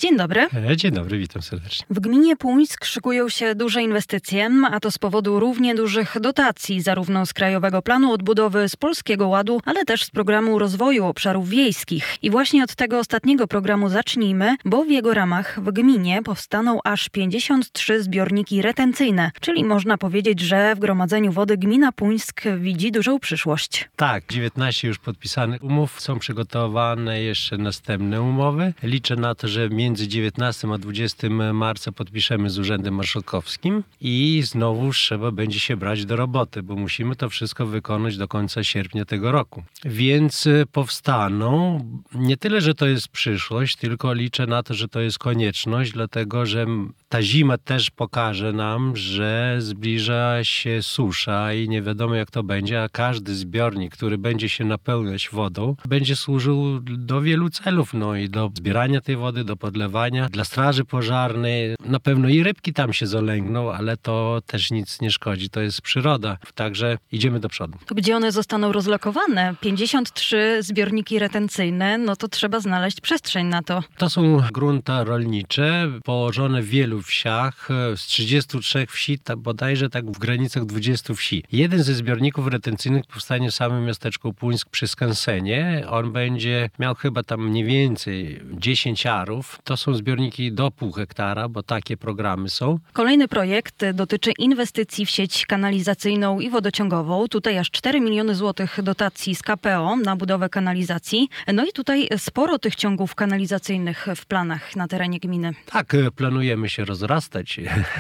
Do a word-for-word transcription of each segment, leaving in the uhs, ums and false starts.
Dzień dobry. Dzień dobry, witam serdecznie. W gminie Puńsk szykują się duże inwestycje, a to z powodu równie dużych dotacji, zarówno z Krajowego Planu Odbudowy, z Polskiego Ładu, ale też z Programu Rozwoju Obszarów Wiejskich. I właśnie od tego ostatniego programu zacznijmy, bo w jego ramach w gminie powstaną aż pięćdziesiąt trzy zbiorniki retencyjne, czyli można powiedzieć, że w gromadzeniu wody gmina Puńsk widzi dużą przyszłość. Tak, dziewiętnaście już podpisanych umów, są przygotowane jeszcze następne umowy. Liczę na to, że między dziewiętnastym a dwudziestym marca podpiszemy z Urzędem Marszałkowskim i znowu trzeba będzie się brać do roboty, bo musimy to wszystko wykonać do końca sierpnia tego roku. Więc powstaną, nie tyle, że to jest przyszłość, tylko liczę na to, że to jest konieczność, dlatego że ta zima też pokaże nam, że zbliża się susza i nie wiadomo jak to będzie, a każdy zbiornik, który będzie się napełniać wodą, będzie służył do wielu celów, no i do zbierania tej wody, do podlewania, dla straży pożarnej. Na pewno i rybki tam się zolęgną, ale to też nic nie szkodzi, to jest przyroda. Także idziemy do przodu. To gdzie one zostaną rozlokowane? pięćdziesiąt trzy zbiorniki retencyjne, no to trzeba znaleźć przestrzeń na to. To są grunta rolnicze, położone w wielu wsiach, z trzydziestu trzech wsi, tak bodajże tak w granicach dwudziestu wsi. Jeden ze zbiorników retencyjnych powstanie w samym miasteczku Puńsk przy skansenie. On będzie miał chyba tam mniej więcej dziesięć arów. To są zbiorniki do pół hektara, bo takie programy są. Kolejny projekt dotyczy inwestycji w sieć kanalizacyjną i wodociągową. Tutaj aż cztery miliony złotych dotacji z K P O na budowę kanalizacji. No i tutaj sporo tych ciągów kanalizacyjnych w planach na terenie gminy. Tak, planujemy się rozrastać.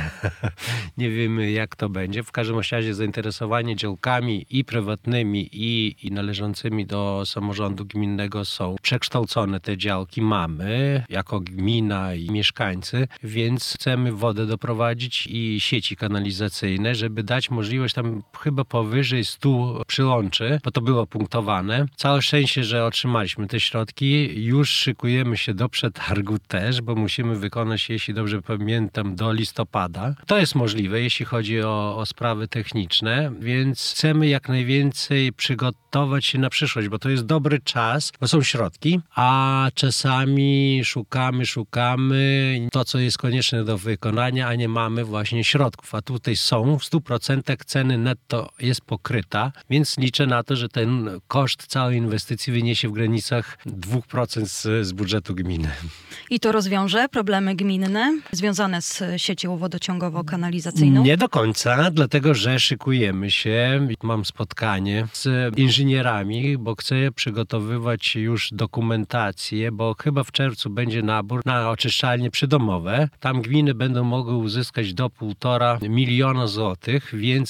Nie wiemy jak to będzie. W każdym razie zainteresowanie działkami i prywatnymi i, i należącymi do samorządu gminnego są przekształcone. Te działki mamy jako gmina i mieszkańcy, więc chcemy wodę doprowadzić i sieci kanalizacyjne, żeby dać możliwość tam chyba powyżej stu przyłączy, bo to było punktowane. Całe szczęście, że otrzymaliśmy te środki. Już szykujemy się do przetargu też, bo musimy wykonać, jeśli dobrze pamiętam, do listopada. To jest możliwe, jeśli chodzi o, o sprawy techniczne, więc chcemy jak najwięcej przygotować się na przyszłość, bo to jest dobry czas, bo są środki, a czasami szukamy, szukamy to, co jest konieczne do wykonania, a nie mamy właśnie środków. A tutaj są, w stu procentach ceny netto jest pokryta, więc liczę na to, że ten koszt całej inwestycji wyniesie w granicach dwóch procent z, z budżetu gminy. I to rozwiąże problemy gminne związane z siecią wodociągowo-kanalizacyjną? Nie do końca, dlatego że szykujemy się. Mam spotkanie z inżynierami, bo chcę przygotowywać już dokumentację, bo chyba w czerwcu będzie nabór na oczyszczalnie przydomowe. Tam gminy będą mogły uzyskać do półtora miliona złotych,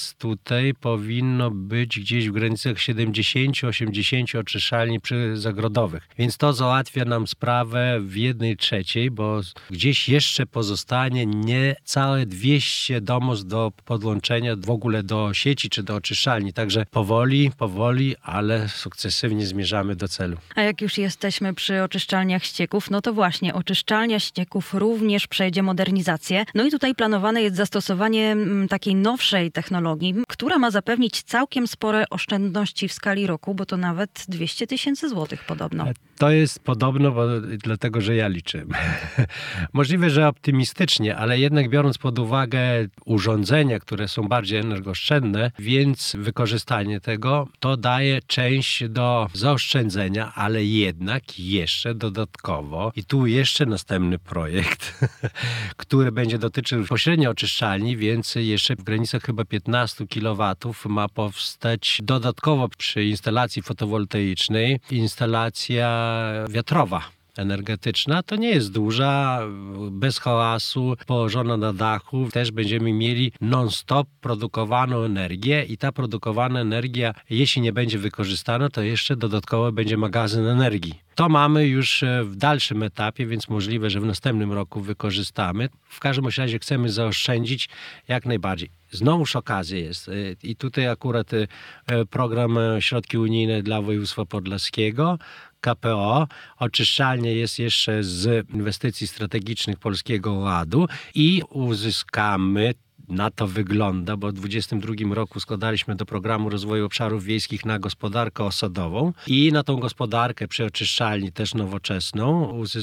więc tutaj powinno być gdzieś w granicach siedemdziesiąt osiemdziesiąt oczyszczalni zagrodowych. Więc to załatwia nam sprawę w jednej trzeciej, bo gdzieś jeszcze pozostanie niecałe dwieście domostw do podłączenia w ogóle do sieci czy do oczyszczalni. Także powoli, powoli, ale sukcesywnie zmierzamy do celu. A jak już jesteśmy przy oczyszczalniach ścieków, no to właśnie oczyszczalnia ścieków również przejdzie modernizację. No i tutaj planowane jest zastosowanie m, takiej nowszej technologii, która ma zapewnić całkiem spore oszczędności w skali roku, bo to nawet dwieście tysięcy złotych podobno. To jest podobno, bo, dlatego że ja liczę. Możliwe, że optymistycznie, ale jednak biorąc pod uwagę urządzenia, które są bardziej energooszczędne, więc wykorzystanie tego to daje część do zaoszczędzenia, ale jednak jeszcze dodatkowo i tu jeszcze następny projekt, który będzie dotyczył pośrednio oczyszczalni, więc jeszcze w granicach chyba piętnaście kilowatów ma powstać dodatkowo przy instalacji fotowoltaicznej instalacja wiatrowa. Energetyczna, to nie jest duża, bez hałasu, położona na dachu. Też będziemy mieli non-stop produkowaną energię i ta produkowana energia, jeśli nie będzie wykorzystana, to jeszcze dodatkowo będzie magazyn energii. To mamy już w dalszym etapie, więc możliwe, że w następnym roku wykorzystamy. W każdym razie chcemy zaoszczędzić jak najbardziej. Znowuż okazja jest i tutaj akurat program Środki Unijne dla województwa podlaskiego, K P O, oczyszczalnie jest jeszcze z inwestycji strategicznych Polskiego Ładu i uzyskamy, na to wygląda, bo w dwudziestym drugim roku składaliśmy do Programu Rozwoju Obszarów Wiejskich na gospodarkę osadową i na tą gospodarkę przy oczyszczalni też nowoczesną uzyskamy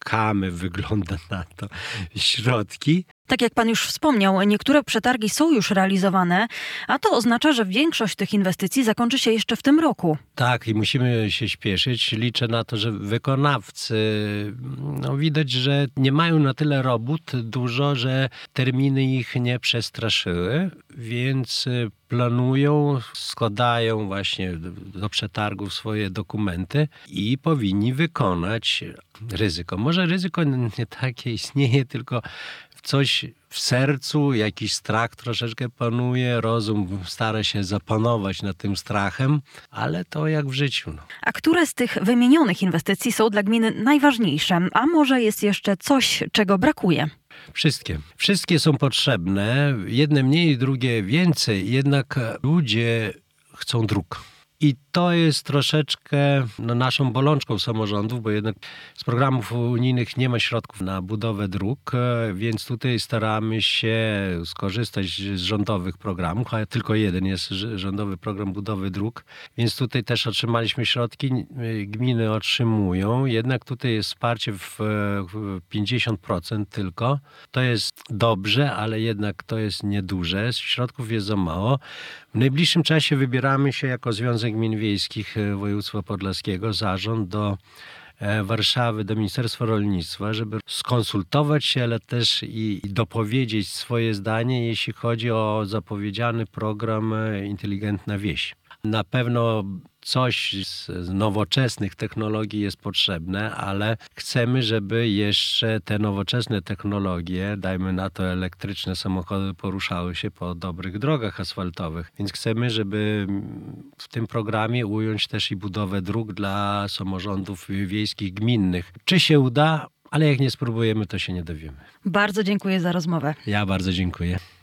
czekamy, wygląda na to, środki. Tak jak pan już wspomniał, niektóre przetargi są już realizowane, a to oznacza, że większość tych inwestycji zakończy się jeszcze w tym roku. Tak, i musimy się śpieszyć. Liczę na to, że wykonawcy, no widać, że nie mają na tyle robót dużo, że terminy ich nie przestraszyły, więc planują, składają właśnie do przetargów swoje dokumenty i powinni wykonać ryzyko. Może ryzyko nie takie istnieje, tylko coś w sercu, jakiś strach troszeczkę panuje, rozum stara się zapanować nad tym strachem, ale to jak w życiu. No. A które z tych wymienionych inwestycji są dla gminy najważniejsze? A może jest jeszcze coś, czego brakuje? Wszystkie. Wszystkie są potrzebne. Jedne mniej, drugie więcej. Jednak ludzie chcą dróg. I to jest troszeczkę no, naszą bolączką samorządów, bo jednak z programów unijnych nie ma środków na budowę dróg, więc tutaj staramy się skorzystać z rządowych programów, a tylko jeden jest rządowy program budowy dróg, więc tutaj też otrzymaliśmy środki, gminy otrzymują, jednak tutaj jest wsparcie w pięćdziesiąt procent tylko. To jest dobrze, ale jednak to jest nieduże, środków jest za mało. W najbliższym czasie wybieramy się jako Związek Gmin Wiejskich Województwa Podlaskiego, zarząd do Warszawy, do Ministerstwa Rolnictwa, żeby skonsultować się, ale też i dopowiedzieć swoje zdanie, jeśli chodzi o zapowiedziany program Inteligentna Wieś. Na pewno coś z nowoczesnych technologii jest potrzebne, ale chcemy, żeby jeszcze te nowoczesne technologie, dajmy na to elektryczne samochody, poruszały się po dobrych drogach asfaltowych. Więc chcemy, żeby w tym programie ująć też i budowę dróg dla samorządów wiejskich, gminnych. Czy się uda? Ale jak nie spróbujemy, to się nie dowiemy. Bardzo dziękuję za rozmowę. Ja bardzo dziękuję.